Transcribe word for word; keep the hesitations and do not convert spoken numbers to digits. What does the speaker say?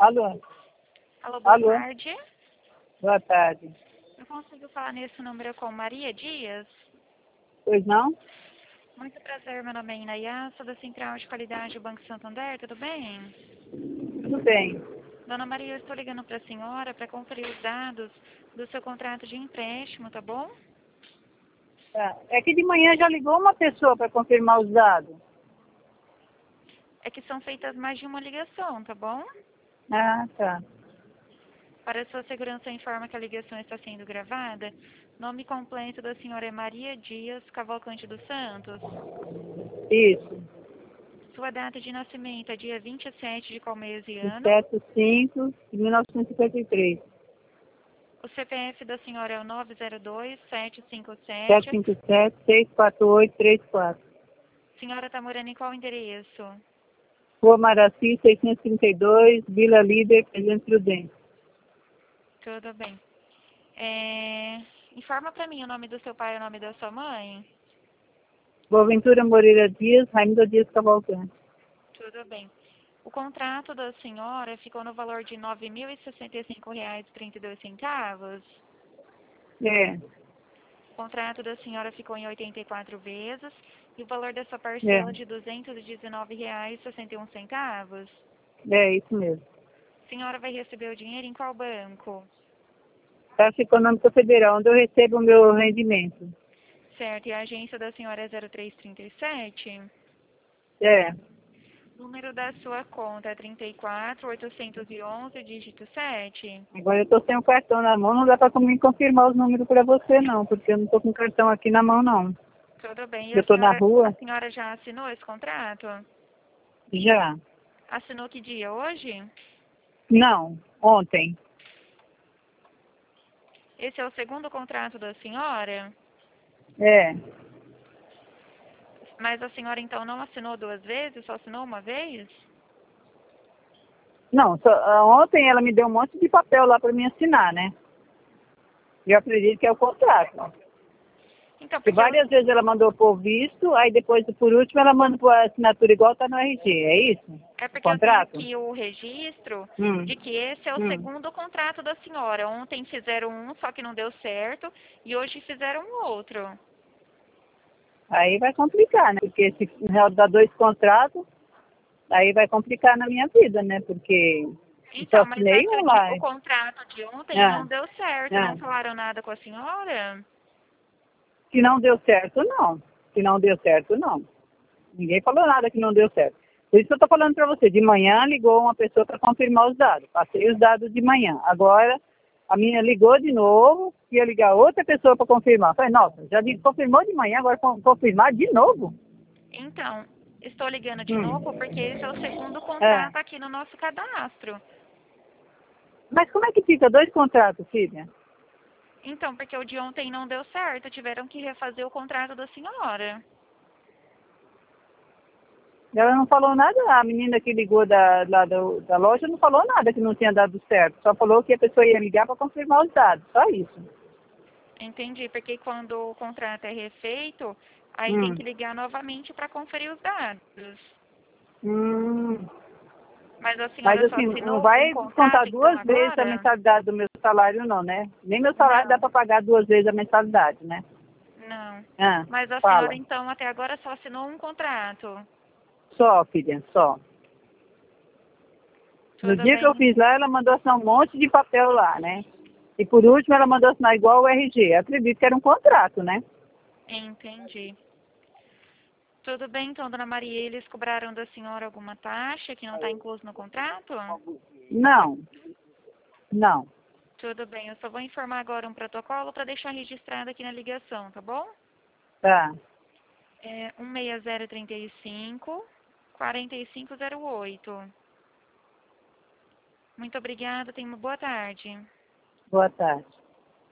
Alô? Alô, boa Alô? tarde. Boa tarde. Eu consigo falar nesse número com Maria Dias? Pois não? Muito prazer, meu nome é Inayá, sou da Central de Qualidade do Banco Santander, tudo bem? Tudo bem. Dona Maria, eu estou ligando para a senhora para conferir os dados do seu contrato de empréstimo, tá bom? Tá. É que de manhã já ligou uma pessoa para confirmar os dados. É que são feitas mais de uma ligação, tá bom? Ah, tá. Para sua segurança, informa que a ligação está sendo gravada. Nome completo da senhora é Maria Dias Cavalcante dos Santos. Isso. Sua data de nascimento é dia vinte e sete de qual mês e ano? sete cinco de mil novecentos e cinquenta e três. O C P F da senhora é o nove zero dois, sete cinco sete sete. cinco sete, seis quatro oito, três quatro. A senhora está morando em qual endereço? Rua Maraci, seiscentos e trinta e dois, Vila Líder, Presidente Prudente. Tudo bem. É... Informa para mim o nome do seu pai e o nome da sua mãe. Boaventura Moreira Dias, Raimundo Dias Cavalcante. Tudo bem. O contrato da senhora ficou no valor de nove mil e sessenta e cinco reais e trinta e dois centavos. É, O contrato da senhora ficou em oitenta e quatro vezes e o valor dessa é, parcela de duzentos e dezenove reais e sessenta e um centavos. é isso mesmo. A senhora vai receber o dinheiro em qual banco? Caixa Econômica Federal, onde eu recebo o meu rendimento. Certo, e a agência da senhora é zero três trinta e sete? É, O número da sua conta é trinta e quatro, oitocentos e onze, dígito sete? agora eu estou sem o cartão na mão, não dá para me confirmar os números para você não, porque eu não estou com o cartão aqui na mão não. Tudo bem. E Eu a estou na senhora, a rua, senhora já assinou esse contrato? já. Assinou que dia? Hoje? Não, ontem. Esse é o segundo contrato da senhora? É. Mas a senhora então não assinou duas vezes? Só assinou uma vez? Não, só, ah, ontem ela me deu um monte de papel lá para me assinar, né? E eu acredito que é o contrato. Então, Porque porque eu, várias vezes ela mandou por visto, aí depois, por último, ela manda por assinatura igual está no R G, é isso? é O porque eu tenho contrato? aqui o registro Hum, de que esse é o hum. segundo contrato da senhora. Ontem fizeram um, só que não deu certo, e hoje fizeram um outro. Aí vai complicar, né? Porque se na real dá dois contratos, aí vai complicar na minha vida, né? Porque eu só Então, mas é assinei que o, um de- lá. o contrato de ontem Ah, não deu certo. ah. Não falaram nada com a senhora? Se não deu certo, não. Se não deu certo, não. Ninguém falou nada que não deu certo. Por isso que eu estou falando para você. De manhã ligou uma pessoa para confirmar os dados. Passei os dados de manhã. Agora, a minha ligou de novo, ia ligar outra pessoa para confirmar. Falei, nossa, já di- confirmou de manhã, agora con- confirmar de novo? Então, estou ligando de Hum. novo porque esse é o segundo É. contrato aqui no nosso cadastro. Mas como é que fica dois contratos, filha? Então, porque o de ontem não deu certo, tiveram que refazer o contrato da senhora. Ela não falou nada, a menina que ligou da, lá do- da loja não falou nada que não tinha dado certo. Só falou que a pessoa ia ligar para confirmar os dados, só isso. Entendi, porque quando o contrato é refeito, aí tem Hum. que ligar novamente para conferir os dados. Hum. Mas a Mas senhora só assim, não assinou um vai descontar contrato, então, duas vezes a agora? mensalidade do meu salário não, né? Nem meu salário dá Não, para pagar duas vezes a mensalidade, né? não. Ah, Mas a senhora, fala. então, até agora só assinou um contrato. Só, filha, só. No Tudo dia que eu bem? fiz lá, ela mandou assinar um monte de papel lá, né? E por último, ela mandou assinar igual o R G. Eu acredito que era um contrato, né? Entendi. Tudo bem, então, dona Maria, eles cobraram da senhora alguma taxa que não está incluso no contrato? Não, não. Tudo bem, eu só vou informar agora um protocolo para deixar registrado aqui na ligação, tá bom? Tá. É um seis zero três cinco, quatro cinco zero oito. Muito obrigada, tenha uma boa tarde. Boa tarde.